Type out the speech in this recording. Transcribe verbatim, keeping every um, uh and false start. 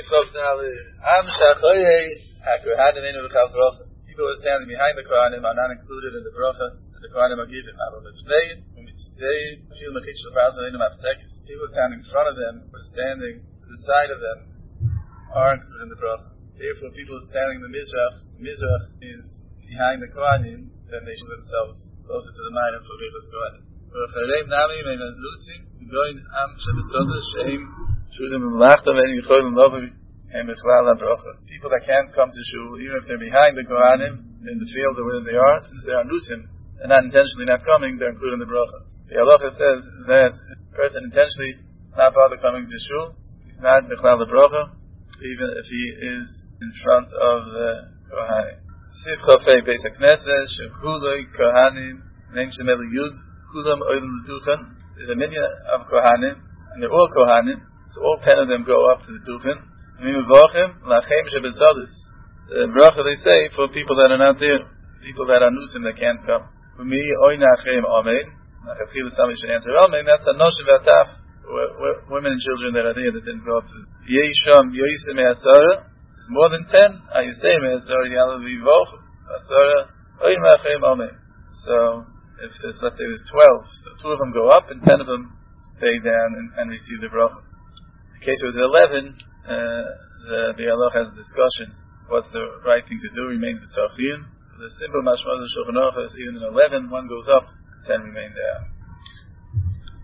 Chav Dali. Am Shachoye HaKohanim Enu V'Chal Bracha. People who are standing behind the Kohanim are not included in the bracha that the Kohanim are given. People standing in front of them or standing to the side of them are included in the bracha. Therefore, people standing in the Mizrach, the Mizrach is behind the Kohanim, then they should themselves closer to the Ma'anim for Bichas Kohanim. V'Chareim Nami Meina Lusi, V'Goyin Am Shebesodah Sheim Shudim V'Mlachta Ve'Enim Yicholim Lovi Hem Echlal HaBracha. People that can't come to Shul, even if they're behind the Kohanim, in the fields or where they are, since they are Nusim, and not intentionally not coming, they're included in the bracha. The halacha says that a person intentionally not bother coming to Shul, he's not Echlal HaBracha, even if he is in front of the Kohanim. Sif Chafei Beis HaKnesses, Shechuloi Kohanim, Nen Shemel Yud, Kulam Oilim L'Duchen. There's a minyan of Kohanim, and they're all Kohanim, so all ten of them go up to the Duchen. Mimuvachim, Lachem Shebezadus. The bracha they say for people that are not there, people that are nusim that can't come. For me, Oinachem Amen. Nachafil somebody should answer Amen. That's a noshim v'ataf. Women and children that are there that didn't go up to Yesham Yoisem Asara. There's more than ten. Ayusem Asara Yalavi Voch Asara Oinachem Amen. So if it's, let's say there's twelve, so two of them go up and ten of them stay down and, and receive the bracha. In case it was eleven, uh, the the Allah has a discussion. What's the right thing to do? Remains with Tzachiyim. The simple mashma of the Shulchan Aruch is even in eleven, one goes up, ten remain down.